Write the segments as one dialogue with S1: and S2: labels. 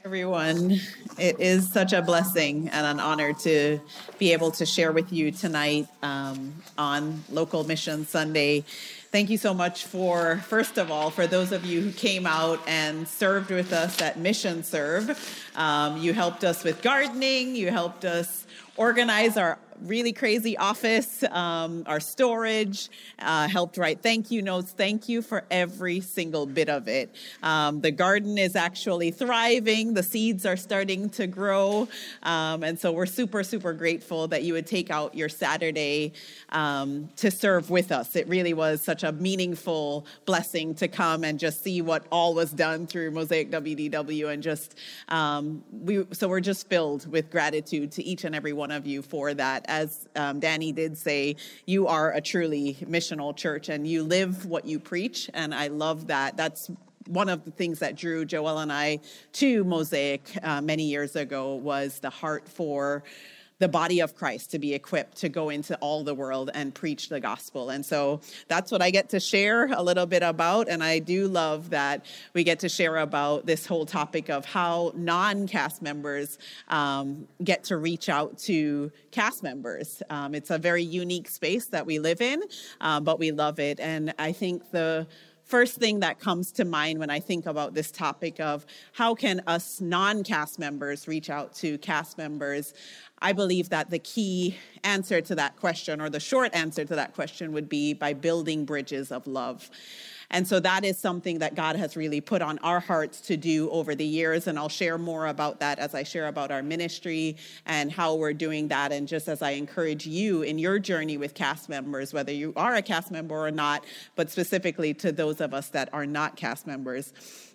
S1: Everyone, it is such a blessing and an honor to be able to share with you tonight on Local Mission Sunday. Thank you so much first of all, for those of you who came out and served with us at Mission Serve. You helped us with gardening, you helped us organize our really crazy office, our storage, helped write thank you notes. Thank you for every single bit of it. The garden is actually thriving. The seeds are starting to grow. And so we're super, super grateful that you would take out your Saturday to serve with us. It really was such a meaningful blessing to come and just see what all was done through Mosaic WDW. And just, so we're just filled with gratitude to each and every one of you for that. As Danny did say, you are a truly missional church and you live what you preach. And I love that. That's one of the things that drew Joel and I to Mosaic many years ago, was the heart for the body of Christ to be equipped to go into all the world and preach the gospel. And so that's what I get to share a little bit about. And I do love that we get to share about this whole topic of how non-cast members get to reach out to cast members. It's a very unique space that we live in, but we love it. And I think the first thing that comes to mind when I think about this topic of how can us non-cast members reach out to cast members, I believe that the key answer to that question, or the short answer to that question, would be by building bridges of love. And so that is something that God has really put on our hearts to do over the years. And I'll share more about that as I share about our ministry and how we're doing that. And just as I encourage you in your journey with cast members, whether you are a cast member or not, but specifically to those of us that are not cast members.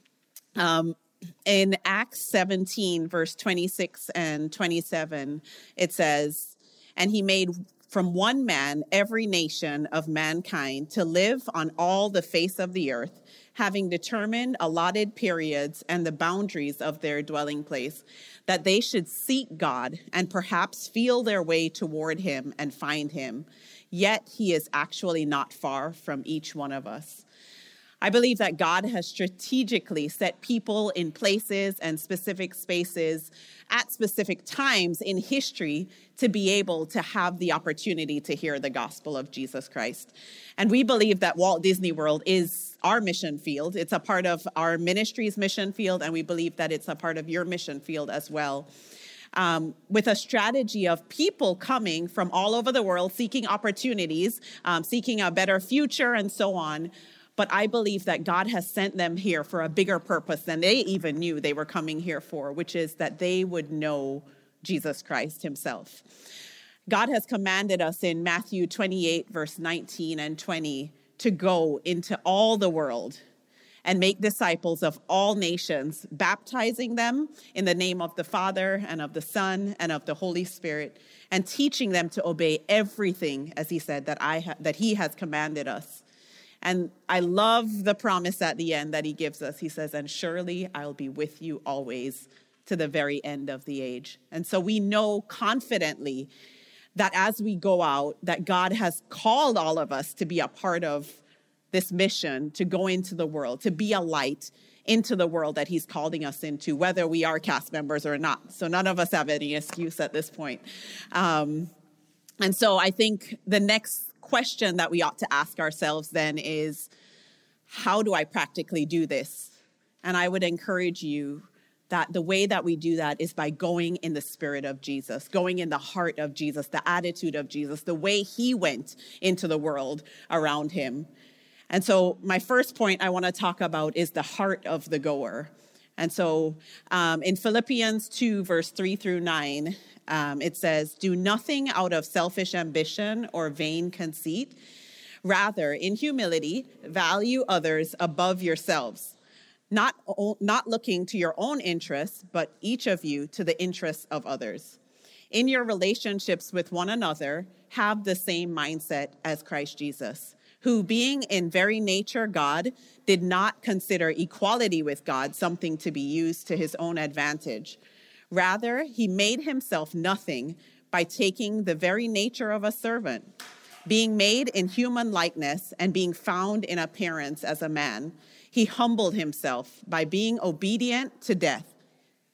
S1: In Acts 17, verse 26 and 27, it says, "And he made from one man every nation of mankind to live on all the face of the earth, having determined allotted periods and the boundaries of their dwelling place, that they should seek God and perhaps feel their way toward him and find him. Yet he is actually not far from each one of us." I believe that God has strategically set people in places and specific spaces at specific times in history to be able to have the opportunity to hear the gospel of Jesus Christ. And we believe that Walt Disney World is our mission field. It's a part of our ministry's mission field, and we believe that it's a part of your mission field as well. With a strategy of people coming from all over the world, seeking opportunities, seeking a better future, and so on. But I believe that God has sent them here for a bigger purpose than they even knew they were coming here for, which is that they would know Jesus Christ himself. God has commanded us in Matthew 28, verse 19 and 20, to go into all the world and make disciples of all nations, baptizing them in the name of the Father and of the Son and of the Holy Spirit, and teaching them to obey everything, as he said, that he has commanded us. And I love the promise at the end that he gives us. He says, "And surely I'll be with you always to the very end of the age." And so we know confidently that as we go out, that God has called all of us to be a part of this mission, to go into the world, to be a light into the world that he's calling us into, whether we are cast members or not. So none of us have any excuse at this point. And so I think the next question that we ought to ask ourselves then is, how do I practically do this? And I would encourage you that the way that we do that is by going in the spirit of Jesus, going in the heart of Jesus, the attitude of Jesus, the way he went into the world around him. And so my first point I want to talk about is the heart of the goer. And so in Philippians 2, verse 3 through 9, it says, "Do nothing out of selfish ambition or vain conceit. Rather, in humility, value others above yourselves, not looking to your own interests, but each of you to the interests of others. In your relationships with one another, have the same mindset as Christ Jesus, who, being in very nature God, did not consider equality with God something to be used to his own advantage. Rather, he made himself nothing by taking the very nature of a servant, being made in human likeness and being found in appearance as a man. He humbled himself by being obedient to death,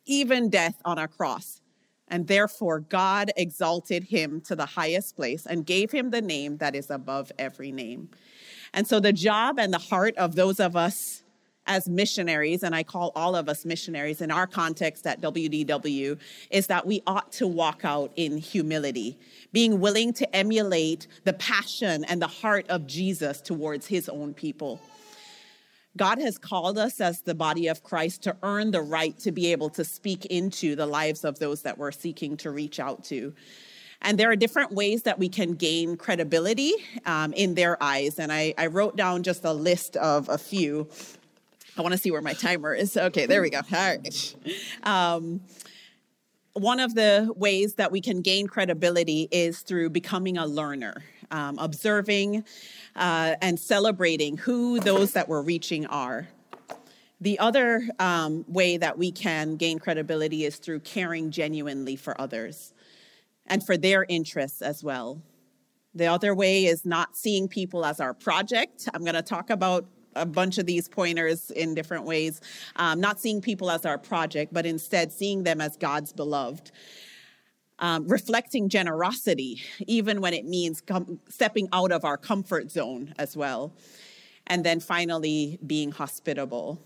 S1: even death on a cross. And therefore, God exalted him to the highest place and gave him the name that is above every name. And so the job and the heart of those of us as missionaries, and I call all of us missionaries in our context at WDW, is that we ought to walk out in humility, being willing to emulate the passion and the heart of Jesus towards his own people. God has called us as the body of Christ to earn the right to be able to speak into the lives of those that we're seeking to reach out to. And there are different ways that we can gain credibility in their eyes. And I wrote down just a list of a few. I want to see where my timer is. Okay, there we go. All right. One of the ways that we can gain credibility is through becoming a learner, observing and celebrating who those that we're reaching are. The other way that we can gain credibility is through caring genuinely for others and for their interests as well. The other way is not seeing people as our project. I'm going to talk about a bunch of these pointers in different ways. Not seeing people as our project, but instead seeing them as God's beloved. Reflecting generosity, even when it means stepping out of our comfort zone as well. And then finally, being hospitable.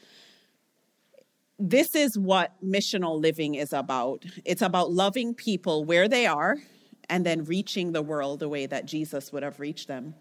S1: This is what missional living is about. It's about loving people where they are and then reaching the world the way that Jesus would have reached them.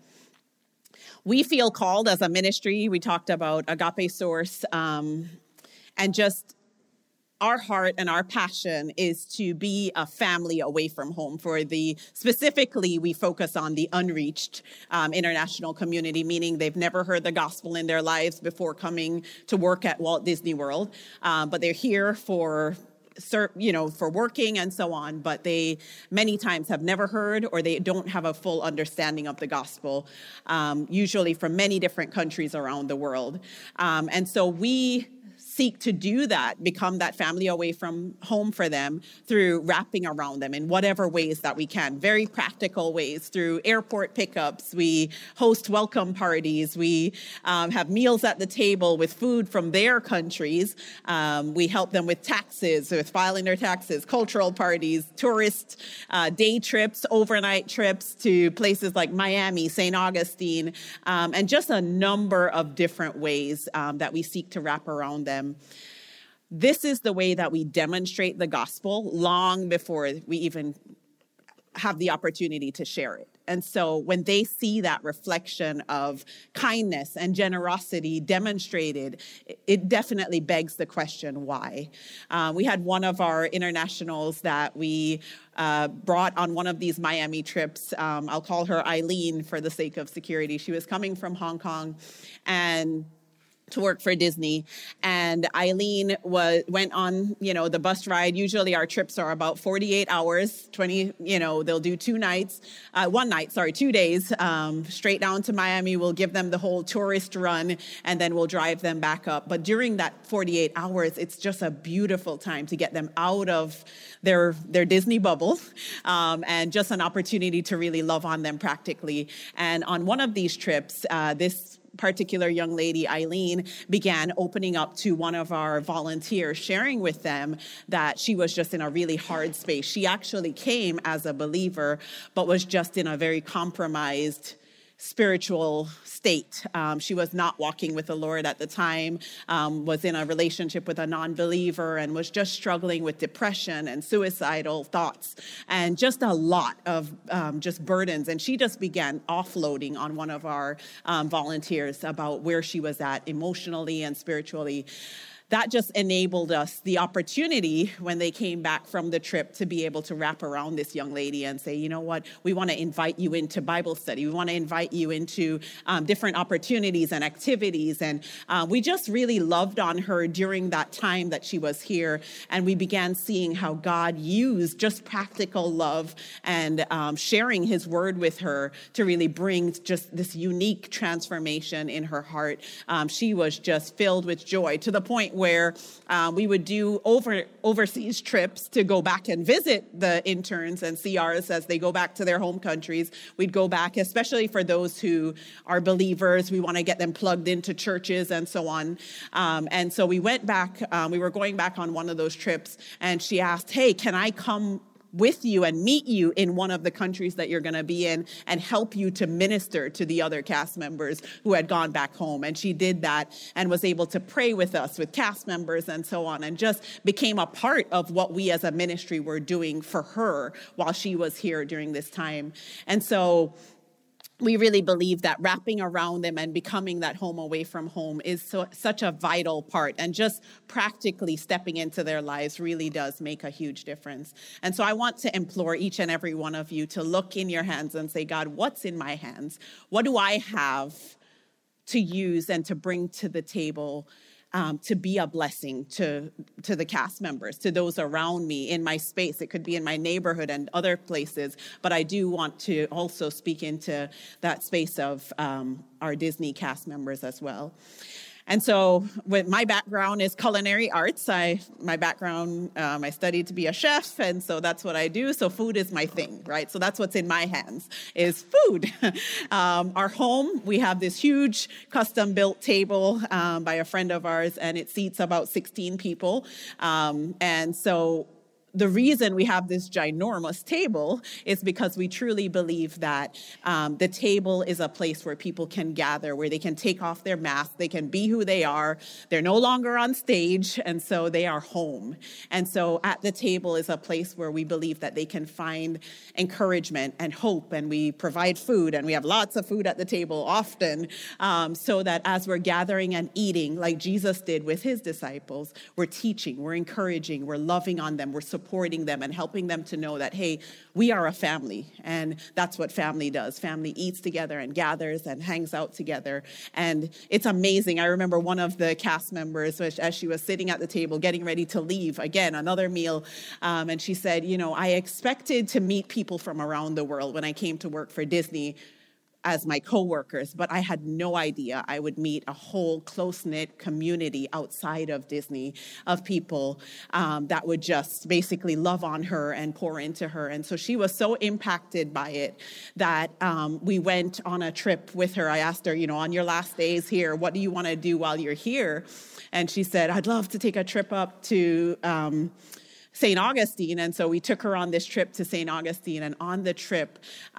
S1: We feel called as a ministry. We talked about Agape Source, and just our heart and our passion is to be a family away from home. Specifically, we focus on the unreached international community, meaning they've never heard the gospel in their lives before coming to work at Walt Disney World, but they're here for working and so on, but they many times have never heard or they don't have a full understanding of the gospel, usually from many different countries around the world. And so we seek to do that, become that family away from home for them through wrapping around them in whatever ways that we can, very practical ways, through airport pickups. We host welcome parties. We have meals at the table with food from their countries. We help them with taxes, with filing their taxes, cultural parties, tourist day trips, overnight trips to places like Miami, St. Augustine, and just a number of different ways that we seek to wrap around them. This is the way that we demonstrate the gospel long before we even have the opportunity to share it. And so when they see that reflection of kindness and generosity demonstrated, it definitely begs the question, why? We had one of our internationals that we brought on one of these Miami trips. I'll call her Eileen for the sake of security. She was coming from Hong Kong and to work for Disney. And Eileen went on, the bus ride. Usually our trips are about 48 hours, they'll do 2 days, straight down to Miami. We'll give them the whole tourist run and then we'll drive them back up. But during that 48 hours, it's just a beautiful time to get them out of their Disney bubble, and just an opportunity to really love on them practically. And on one of these trips, this particular young lady, Eileen, began opening up to one of our volunteers, sharing with them that she was just in a really hard space. She actually came as a believer, but was just in a very compromised spiritual state. She was not walking with the Lord at the time, was in a relationship with a non-believer, and was just struggling with depression and suicidal thoughts and just a lot of just burdens. And she just began offloading on one of our volunteers about where she was at emotionally and spiritually. That just enabled us the opportunity when they came back from the trip to be able to wrap around this young lady and say, you know what, we want to invite you into Bible study. We want to invite you into different opportunities and activities. And we just really loved on her during that time that she was here. And we began seeing how God used just practical love and sharing his word with her to really bring just this unique transformation in her heart. She was just filled with joy to the point where we would do overseas trips to go back and visit the interns and CRs as they go back to their home countries. We'd go back, especially for those who are believers. We want to get them plugged into churches and so on. And so we went back. We were going back on one of those trips, and she asked, hey, can I come with you and meet you in one of the countries that you're going to be in and help you to minister to the other cast members who had gone back home? And she did that and was able to pray with us, with cast members and so on, and just became a part of what we as a ministry were doing for her while she was here during this time. And so we really believe that wrapping around them and becoming that home away from home is such a vital part, and just practically stepping into their lives really does make a huge difference. And so I want to implore each and every one of you to look in your hands and say, God, what's in my hands? What do I have to use and to bring to the table to be a blessing to the cast members, to those around me in my space? It could be in my neighborhood and other places, but I do want to also speak into that space of our Disney cast members as well. And so my background is culinary arts. My background, I studied to be a chef, and so that's what I do. So food is my thing, right? So that's what's in my hands is food. Our home, we have this huge custom-built table by a friend of ours, and it seats about 16 people. And so the reason we have this ginormous table is because we truly believe that the table is a place where people can gather, where they can take off their mask, they can be who they are. They're no longer on stage, and so they are home. And so at the table is a place where we believe that they can find encouragement and hope, and we provide food, and we have lots of food at the table often, so that as we're gathering and eating, like Jesus did with his disciples, we're teaching, we're encouraging, we're loving on them, we're supporting them and helping them to know that, hey, we are a family, and that's what family does. Family eats together and gathers and hangs out together, and it's amazing. I remember one of the cast members, as she was sitting at the table getting ready to leave, again, another meal, and she said, I expected to meet people from around the world when I came to work for Disney as my coworkers, but I had no idea I would meet a whole close-knit community outside of Disney of people that would just basically love on her and pour into her. And so she was so impacted by it that we went on a trip with her. I asked her, on your last days here, what do you want to do while you're here? And she said, I'd love to take a trip up to St. Augustine. And so we took her on this trip to St. Augustine, and on the trip,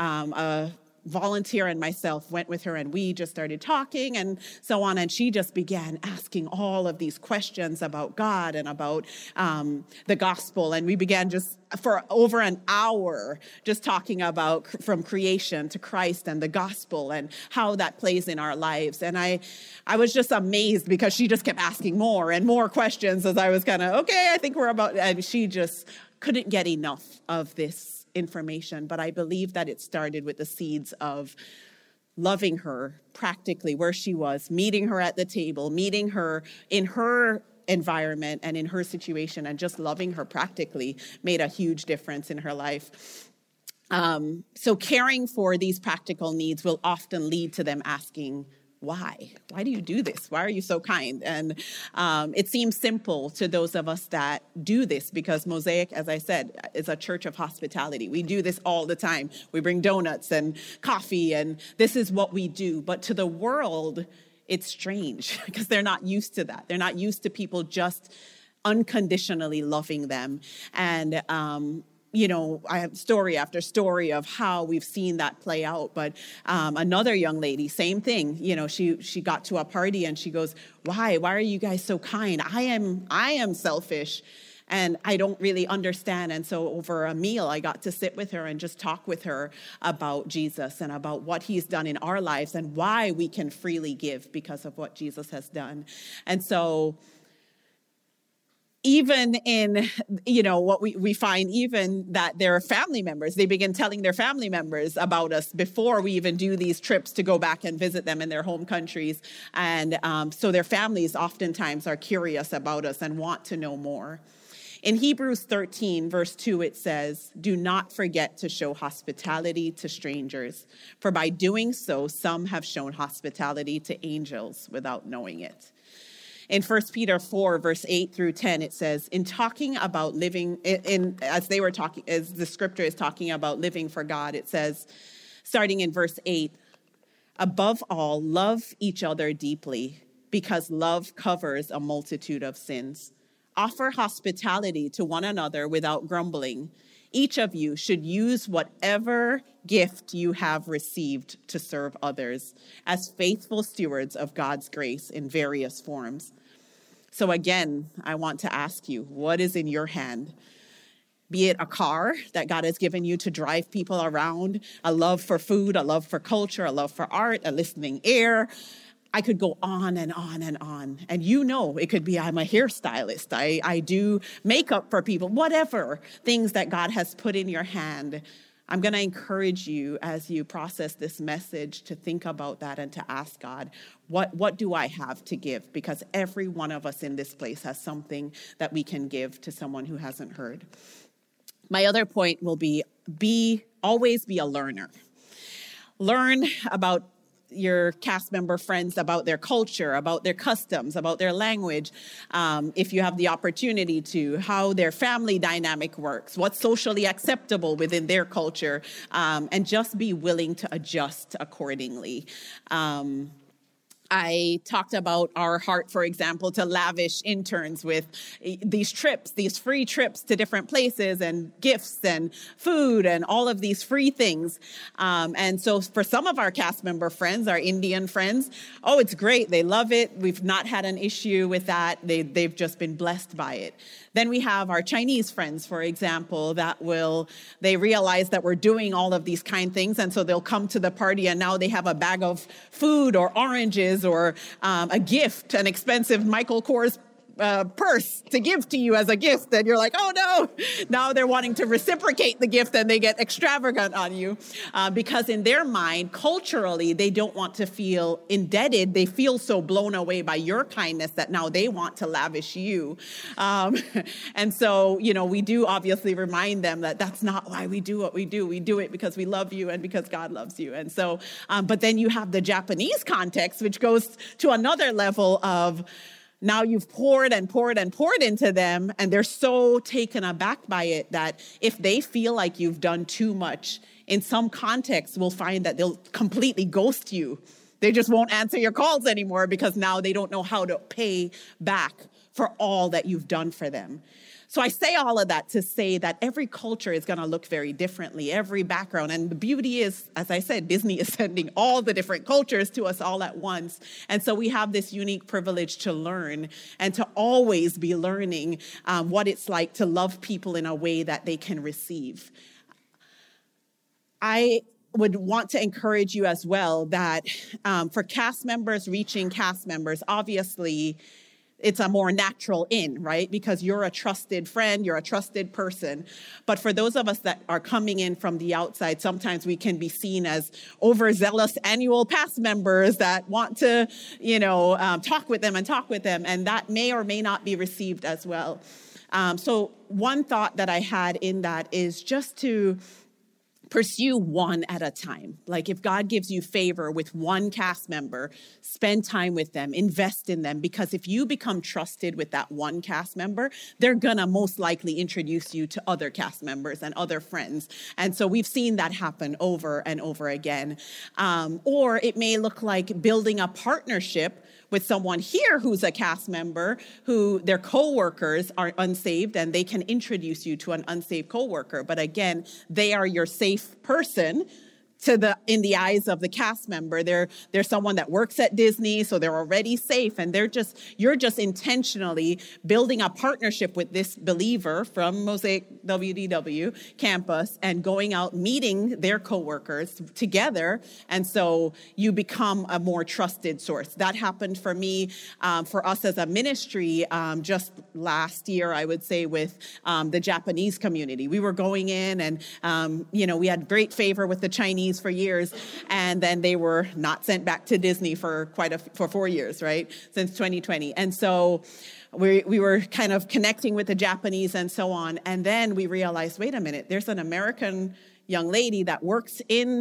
S1: a volunteer and myself went with her, and we just started talking and so on, and she just began asking all of these questions about God and about the gospel, and we began just for over an hour just talking about from creation to Christ and the gospel and how that plays in our lives. And I was just amazed because she just kept asking more and more questions as I was kind of, okay, I think we're about, and she just couldn't get enough of this information. But I believe that it started with the seeds of loving her practically where she was, meeting her at the table, meeting her in her environment and in her situation, and just loving her practically made a huge difference in her life. So caring for these practical needs will often lead to them asking, why? Why do you do this? Why are you so kind? And it seems simple to those of us that do this because Mosaic, as I said, is a church of hospitality. We do this all the time. We bring donuts and coffee, and this is what we do. But to the world, it's strange because they're not used to that. They're not used to people just unconditionally loving them. And I have story after story of how we've seen that play out. But another young lady, same thing. She got to a party and she goes, "Why are you guys so kind? I am selfish, and I don't really understand." And so over a meal, I got to sit with her and just talk with her about Jesus and about what he's done in our lives and why we can freely give because of what Jesus has done. And so even in, what we find, even that their family members, they begin telling their family members about us before we even do these trips to go back and visit them in their home countries. And so their families oftentimes are curious about us and want to know more. In Hebrews 13, verse 2, it says, "Do not forget to show hospitality to strangers, for by doing so, some have shown hospitality to angels without knowing it." In 1 Peter 4, verse 8 through 10, it says, in talking about living, as the scripture is talking about living for God, it says, starting in verse 8, above all, love each other deeply, because love covers a multitude of sins. Offer hospitality to one another without grumbling. Each of you should use whatever gift you have received to serve others as faithful stewards of God's grace in various forms. So again, I want to ask you, what is in your hand? Be it a car that God has given you to drive people around, a love for food, a love for culture, a love for art, a listening ear. I could go on and on and on. And you know, it could be I'm a hairstylist. I do makeup for people, whatever things that God has put in your hand. I'm going to encourage you as you process this message to think about that and to ask God, what do I have to give? Because every one of us in this place has something that we can give to someone who hasn't heard. My other point will always be a learner. Learn about your cast member friends, about their culture, about their customs, about their language, if you have the opportunity to, how their family dynamic works, what's socially acceptable within their culture, and just be willing to adjust accordingly. I talked about our heart, for example, to lavish interns with these free trips to different places and gifts and food and all of these free things. And so for some of our cast member friends, our Indian friends, it's great. They love it. We've not had an issue with that. They've just been blessed by it. Then we have our Chinese friends, for example, they realize that we're doing all of these kind things. And so they'll come to the party and now they have a bag of food or oranges or a gift, an expensive Michael Kors purse to give to you as a gift. And you're like, oh no, now they're wanting to reciprocate the gift and they get extravagant on you because in their mind, culturally, they don't want to feel indebted. They feel so blown away by your kindness that now they want to lavish you. And so, we do obviously remind them that that's not why we do what we do. We do it because we love you and because God loves you. And so, but then you have the Japanese context, which goes to another level of, now you've poured and poured and poured into them, and they're so taken aback by it that if they feel like you've done too much, in some contexts, we'll find that they'll completely ghost you. They just won't answer your calls anymore because now they don't know how to pay back for all that you've done for them. So I say all of that to say that every culture is going to look very differently, every background. And the beauty is, as I said, Disney is sending all the different cultures to us all at once. And so we have this unique privilege to learn and to always be learning what it's like to love people in a way that they can receive. I would want to encourage you as well that for cast members, reaching cast members, obviously, it's a more natural in, right? Because you're a trusted friend, you're a trusted person. But for those of us that are coming in from the outside, sometimes we can be seen as overzealous annual pass members that want to, talk with them. And that may or may not be received as well. So one thought that I had in that is just to pursue one at a time. Like if God gives you favor with one cast member, spend time with them, invest in them, because if you become trusted with that one cast member, they're gonna most likely introduce you to other cast members and other friends. And so we've seen that happen over and over again. Or it may look like building a partnership with someone here who's a cast member, who their coworkers are unsaved, and they can introduce you to an unsaved coworker. But again, they are your safe person in the eyes of the cast member. They're someone that works at Disney, so they're already safe, and you're just intentionally building a partnership with this believer from Mosaic WDW campus and going out meeting their coworkers together, and so you become a more trusted source. That happened for me, for us as a ministry, just last year, I would say, with the Japanese community. We were going in, and we had great favor with the Chinese for years, and then they were not sent back to Disney for 4 years, right, since 2020. And so we were kind of connecting with the Japanese and so on, and then we realized, wait a minute, there's an American young lady that works in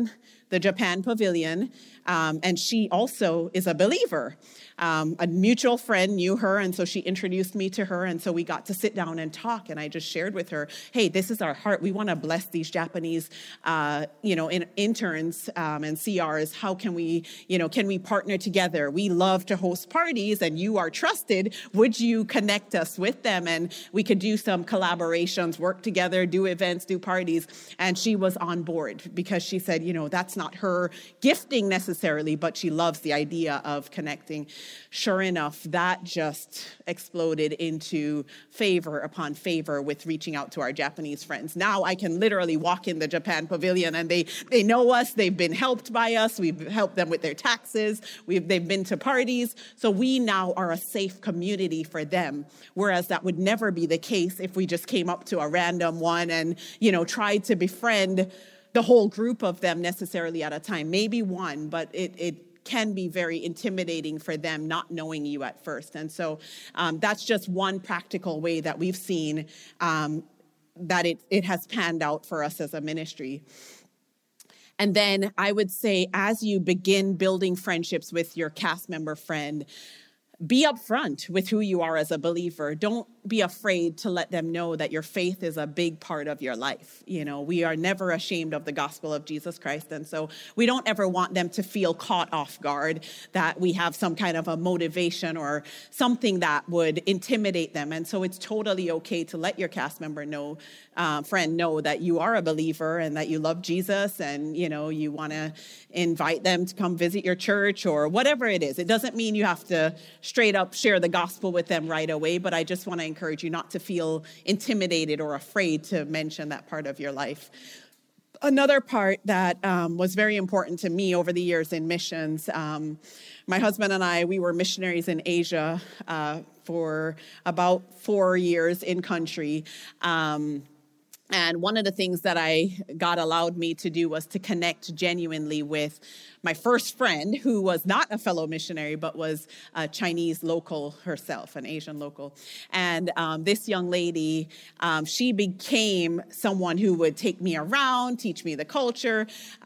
S1: the Japan Pavilion, and she also is a believer. A mutual friend knew her, and so she introduced me to her, and so we got to sit down and talk, and I just shared with her, hey, this is our heart. We want to bless these Japanese, interns and CRs. How can we partner together? We love to host parties, and you are trusted. Would you connect us with them? And we could do some collaborations, work together, do events, do parties. And she was on board because she said, that's not her gifting necessarily, but she loves the idea of connecting. Sure enough, that just exploded into favor upon favor with reaching out to our Japanese friends. Now I can literally walk in the Japan Pavilion and they know us. They've been helped by us. We've helped them with their taxes. They've been to parties. So we now are a safe community for them, whereas that would never be the case if we just came up to a random one and, tried to befriend the whole group of them necessarily at a time. Maybe one, but it can be very intimidating for them not knowing you at first. And so that's just one practical way that we've seen that it has panned out for us as a ministry. And then I would say, as you begin building friendships with your cast member friend, be upfront with who you are as a believer. Don't be afraid to let them know that your faith is a big part of your life. We are never ashamed of the gospel of Jesus Christ. And so we don't ever want them to feel caught off guard that we have some kind of a motivation or something that would intimidate them. And so it's totally okay to let your cast member friend know that you are a believer and that you love Jesus and, you want to invite them to come visit your church or whatever it is. It doesn't mean you have to straight up share the gospel with them right away, but I just want to encourage you not to feel intimidated or afraid to mention that part of your life. Another part that was very important to me over the years in missions, my husband and I, we were missionaries in Asia for about 4 years in country. And one of the things that God allowed me to do was to connect genuinely with my first friend, who was not a fellow missionary, but was a Chinese local herself, an Asian local. And this young lady, she became someone who would take me around, teach me the culture.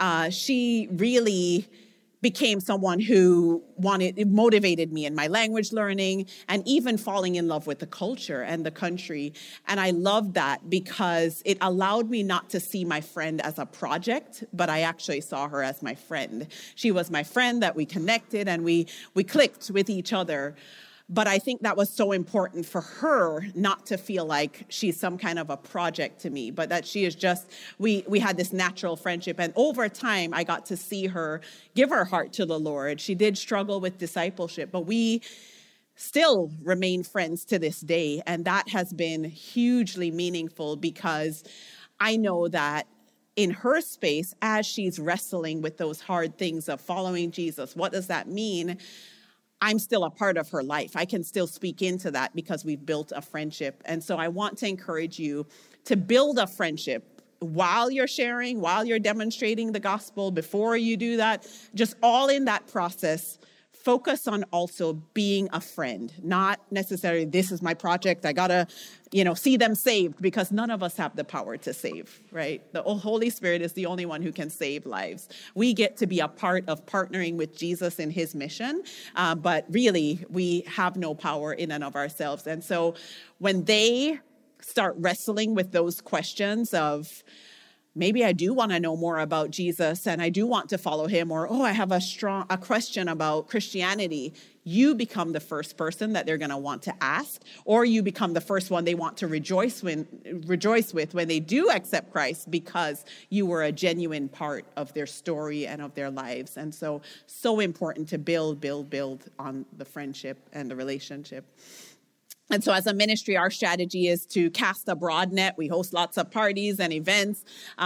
S1: She really became someone who motivated me in my language learning and even falling in love with the culture and the country. And I loved that because it allowed me not to see my friend as a project, but I actually saw her as my friend. She was my friend that we connected and we clicked with each other. But I think that was so important for her not to feel like she's some kind of a project to me, but that she is just, we had this natural friendship. And over time, I got to see her give her heart to the Lord. She did struggle with discipleship, but we still remain friends to this day. And that has been hugely meaningful because I know that in her space, as she's wrestling with those hard things of following Jesus, what does that mean? I'm still a part of her life. I can still speak into that because we've built a friendship. And so I want to encourage you to build a friendship while you're sharing, while you're demonstrating the gospel, before you do that, just all in that process. Focus on also being a friend, not necessarily this is my project. I got to, see them saved, because none of us have the power to save, right? The Holy Spirit is the only one who can save lives. We get to be a part of partnering with Jesus in his mission, but really we have no power in and of ourselves. And so when they start wrestling with those questions of, maybe I do want to know more about Jesus and I do want to follow him, or, I have a question about Christianity, you become the first person that they're going to want to ask, or you become the first one they want to rejoice with when they do accept Christ, because you were a genuine part of their story and of their lives. And so important to build on the friendship and the relationship. And so as a ministry, our strategy is to cast a broad net. We host lots of parties and events,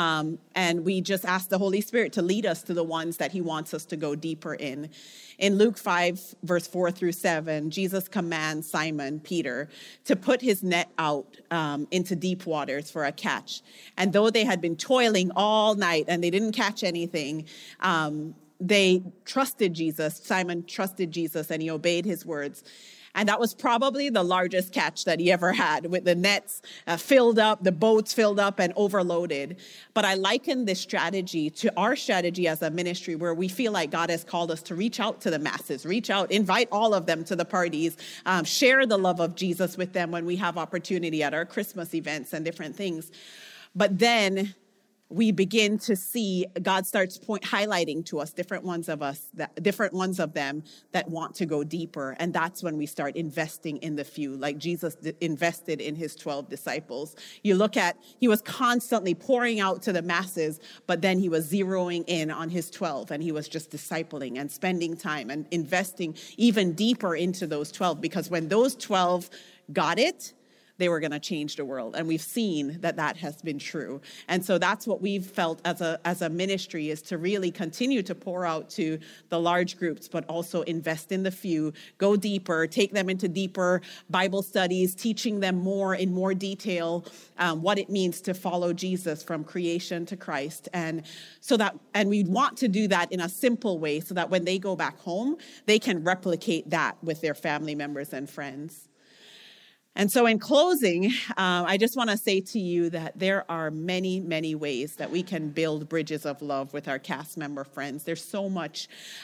S1: and we just ask the Holy Spirit to lead us to the ones that he wants us to go deeper in. In Luke 5, verse 4 through 7, Jesus commands Simon, Peter, to put his net out into deep waters for a catch. And though they had been toiling all night and they didn't catch anything, they trusted Jesus. Simon trusted Jesus and he obeyed his words. And that was probably the largest catch that he ever had, with the nets filled up, the boats filled up and overloaded. But I liken this strategy to our strategy as a ministry, where we feel like God has called us to reach out to the masses, reach out, invite all of them to the parties, share the love of Jesus with them when we have opportunity at our Christmas events and different things. But then we begin to see God starts highlighting to us different ones of them that want to go deeper. And that's when we start investing in the few, like Jesus invested in his 12 disciples. You look at, he was constantly pouring out to the masses, but then he was zeroing in on his 12, and he was just discipling and spending time and investing even deeper into those 12, because when those 12 got it, they were going to change the world. And we've seen that that has been true. And so that's what we've felt as a ministry, is to really continue to pour out to the large groups, but also invest in the few, go deeper, take them into deeper Bible studies, teaching them more in more detail what it means to follow Jesus from creation to Christ. And we want to do that in a simple way, so that when they go back home, they can replicate that with their family members and friends. And so in closing, I just want to say to you that there are many, many ways that we can build bridges of love with our cast member friends. There's so much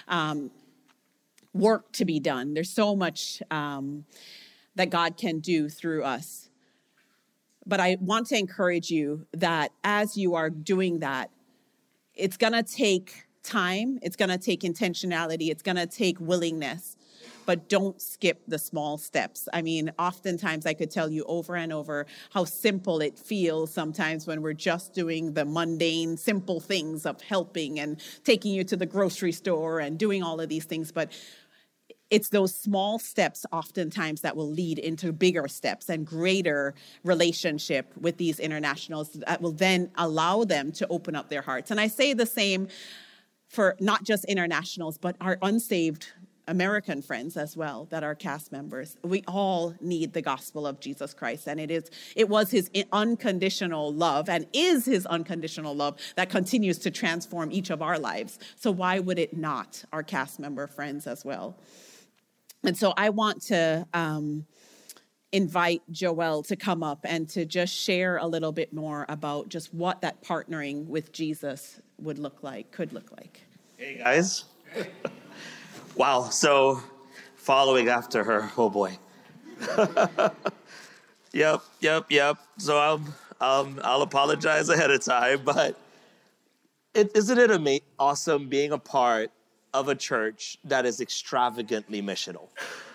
S1: work to be done. There's so much that God can do through us. But I want to encourage you that as you are doing that, it's going to take time. It's going to take intentionality. It's going to take willingness. But don't skip the small steps. I mean, oftentimes I could tell you over and over how simple it feels sometimes when we're just doing the mundane, simple things of helping and taking you to the grocery store and doing all of these things. But it's those small steps oftentimes that will lead into bigger steps and greater relationship with these internationals that will then allow them to open up their hearts. And I say the same for not just internationals, but our unsaved American friends as well, that are cast members. We all need the gospel of Jesus Christ. And it was his unconditional love, and is his unconditional love, that continues to transform each of our lives. So why would it not our cast member friends as well? And so I want to invite Joelle to come up and to just share a little bit more about just what that partnering with Jesus could look like.
S2: Hey guys. Wow, so following after her, oh boy. Yep. So I'll apologize ahead of time, but isn't it awesome being a part of a church that is extravagantly missional?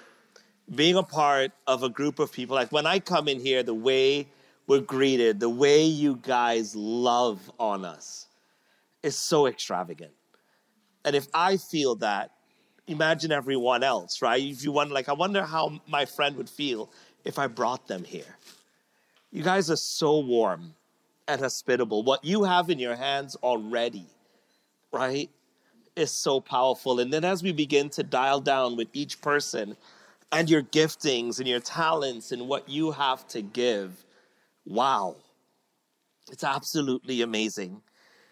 S2: Being a part of a group of people, like when I come in here, the way we're greeted, the way you guys love on us is so extravagant. And if I feel that, imagine everyone else, right? If you wonder, I wonder how my friend would feel if I brought them here. You guys are so warm and hospitable. What you have in your hands already, right, is so powerful. And then as we begin to dial down with each person and your giftings and your talents and what you have to give, wow, it's absolutely amazing.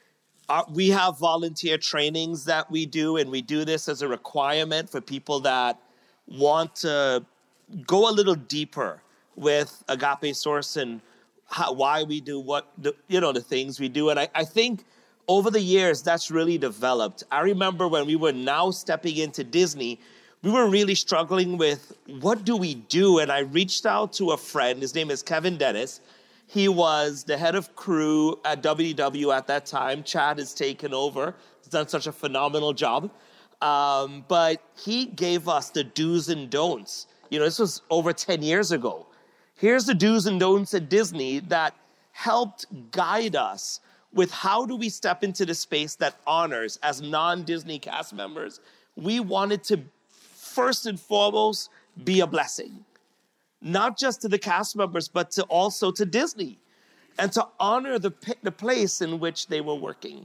S2: We have volunteer trainings that we do, and we do this as a requirement for people that want to go a little deeper with Agape Source and why we do the things we do. And I think over the years, that's really developed. I remember when we were now stepping into Disney, we were really struggling with what do we do? And I reached out to a friend. His name is Kevin Dennis. He was the head of crew at WDW at that time. Chad has taken over. He's done such a phenomenal job. But he gave us the do's and don'ts. This was over 10 years ago. Here's the do's and don'ts at Disney that helped guide us with how do we step into the space that honors, as non-Disney cast members, we wanted to first and foremost be a blessing. Not just to the cast members, but also to Disney, and to honor the place in which they were working.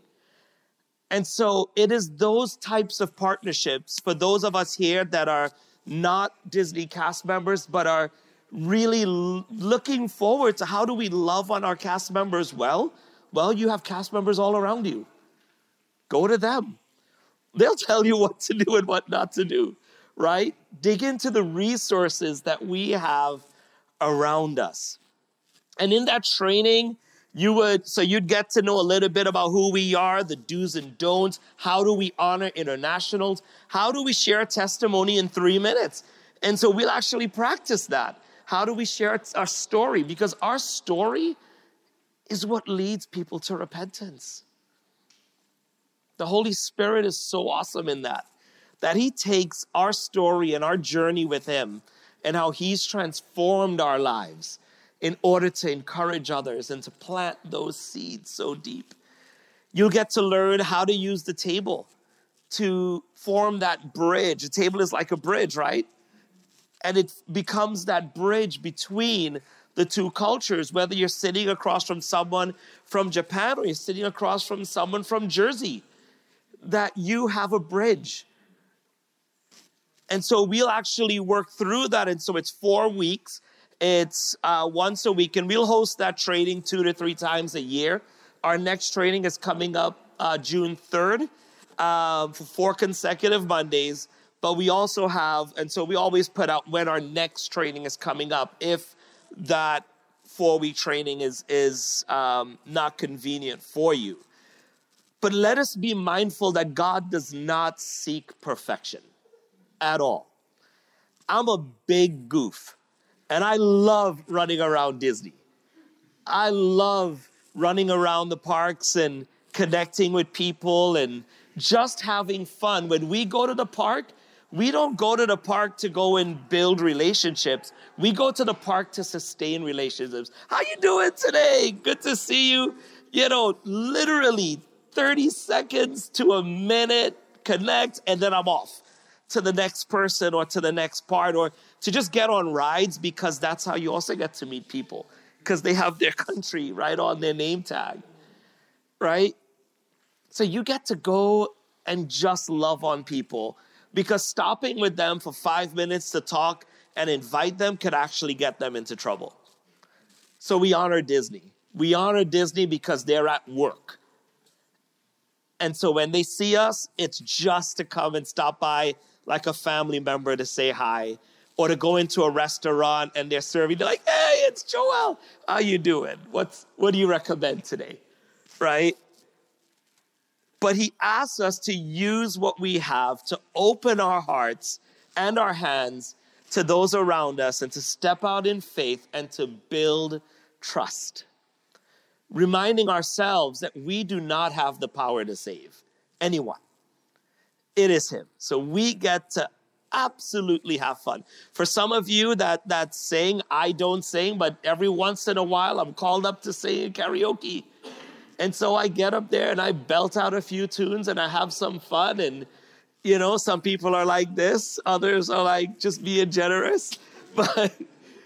S2: And so it is those types of partnerships for those of us here that are not Disney cast members, but are really looking forward to how do we love on our cast members well? Well, you have cast members all around you. Go to them. They'll tell you what to do and what not to do. right? Dig into the resources that we have around us. And in that training, you'd get to know a little bit about who we are, the do's and don'ts. How do we honor internationals? How do we share a testimony in 3 minutes? And so we'll actually practice that. How do we share our story? Because our story is what leads people to repentance. The Holy Spirit is so awesome in that he takes our story and our journey with him and how he's transformed our lives in order to encourage others and to plant those seeds so deep. You'll get to learn how to use the table to form that bridge. A table is like a bridge, right? And it becomes that bridge between the two cultures, whether you're sitting across from someone from Japan or you're sitting across from someone from Jersey, that you have a bridge. And so we'll actually work through that. And so it's 4 weeks. It's once a week. And we'll host that training 2 to 3 times a year. Our next training is coming up June 3rd for 4 consecutive Mondays. But we also have, and so we always put out when our next training is coming up, if that 4-week training is not convenient for you. But let us be mindful that God does not seek perfection at all. I'm a big goof, and I love running around Disney. I love running around the parks and connecting with people and just having fun. When we go to the park, we don't go to the park to go and build relationships. We go to the park to sustain relationships. How you doing today? Good to see you. Literally 30 seconds to a minute, connect, and then I'm off to the next person or to the next part or to just get on rides, because that's how you also get to meet people, because they have their country right on their name tag, right? So you get to go and just love on people, because stopping with them for 5 minutes to talk and invite them could actually get them into trouble. So we honor Disney. We honor Disney because they're at work. And so when they see us, it's just to come and stop by like a family member to say hi, or to go into a restaurant and they're serving. They're like, hey, it's Joel. How you doing? What do you recommend today? Right? But he asks us to use what we have to open our hearts and our hands to those around us and to step out in faith and to build trust. Reminding ourselves that we do not have the power to save anyone. It is him. So we get to absolutely have fun. For some of you that sing, I don't sing, but every once in a while I'm called up to sing in karaoke. And so I get up there and I belt out a few tunes and I have some fun. And, some people are like this. Others are like just being generous. But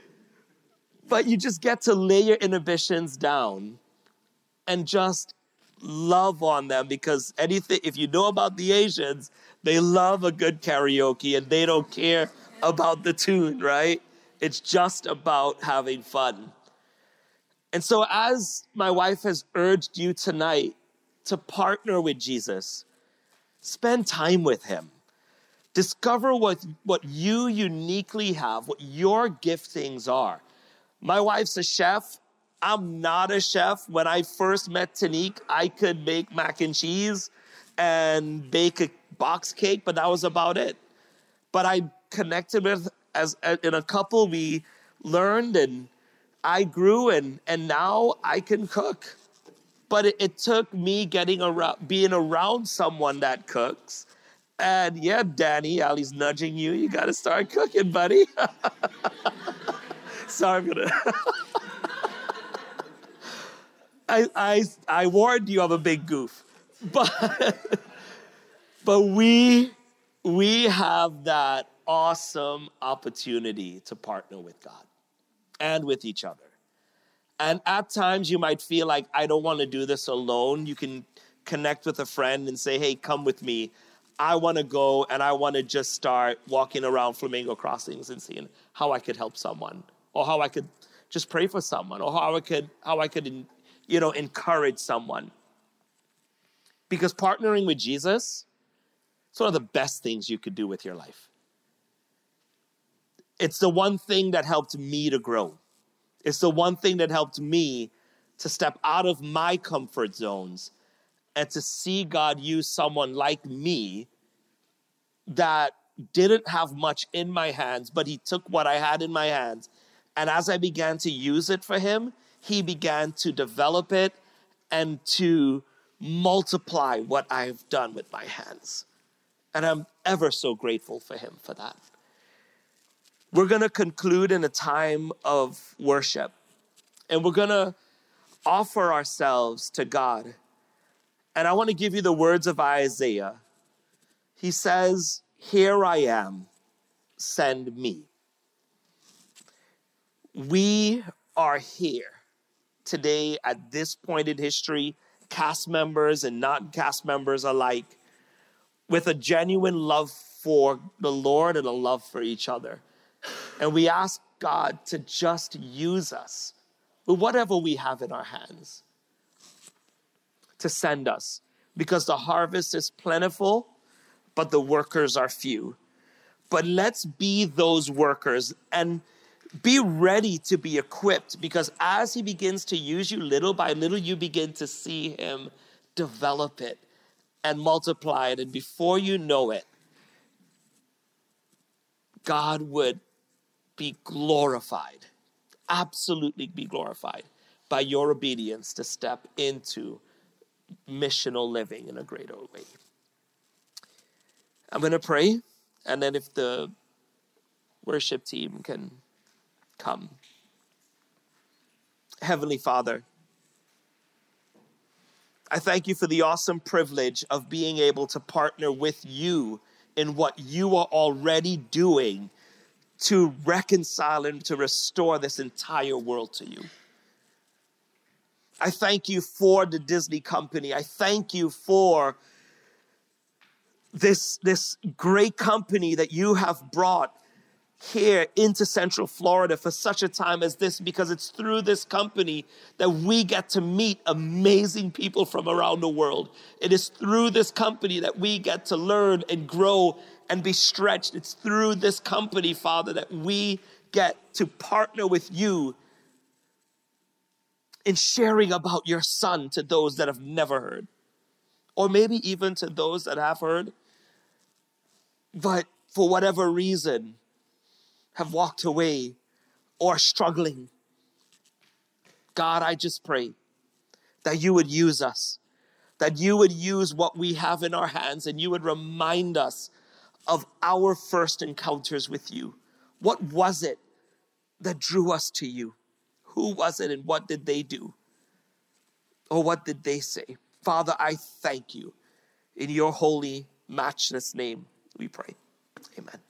S2: you just get to lay your inhibitions down and just love on them, because if you know about the Asians, they love a good karaoke and they don't care about the tune, right? It's just about having fun. And so as my wife has urged you tonight to partner with Jesus, spend time with him. Discover what you uniquely have, what your giftings are. My wife's a chef. I'm not a chef. When I first met Tanique, I could make mac and cheese and bake a box cake, but that was about it. But I connected with, in a couple, we learned and I grew and now I can cook. But it took me being around someone that cooks. And yeah, Danny, Ali's nudging you. You got to start cooking, buddy. Sorry, I'm going to... I warned you I'm a big goof. But we have that awesome opportunity to partner with God and with each other. And at times you might feel like, I don't want to do this alone. You can connect with a friend and say, hey, come with me. I want to go and I want to just start walking around Flamingo Crossings and seeing how I could help someone, or how I could just pray for someone, or how I could encourage someone. Because partnering with Jesus, it's one of the best things you could do with your life. It's the one thing that helped me to grow. It's the one thing that helped me to step out of my comfort zones and to see God use someone like me that didn't have much in my hands, but he took what I had in my hands. And as I began to use it for him, he began to develop it and to multiply what I've done with my hands. And I'm ever so grateful for him for that. We're going to conclude in a time of worship. And we're going to offer ourselves to God. And I want to give you the words of Isaiah. He says, "Here I am, send me." We are here today at this point in history, cast members and non-cast members alike, with a genuine love for the Lord and a love for each other. And we ask God to just use us with whatever we have in our hands to send us, because the harvest is plentiful, but the workers are few. But let's be those workers and be ready to be equipped, because as he begins to use you little by little, you begin to see him develop it and multiply it. And before you know it, God would be glorified, absolutely be glorified by your obedience to step into missional living in a greater way. I'm going to pray, and then if the worship team can come. Heavenly Father, I thank you for the awesome privilege of being able to partner with you in what you are already doing to reconcile and to restore this entire world to you. I thank you for the Disney company. I thank you for this great company that you have brought here into Central Florida for such a time as this, because it's through this company that we get to meet amazing people from around the world. It is through this company that we get to learn and grow and be stretched. It's through this company, Father, that we get to partner with you in sharing about your Son to those that have never heard, or maybe even to those that have heard, but for whatever reason have walked away or are struggling. God, I just pray that you would use us, that you would use what we have in our hands, and you would remind us of our first encounters with you. What was it that drew us to you? Who was it and what did they do? Or what did they say? Father, I thank you. In your holy, matchless name, we pray. Amen.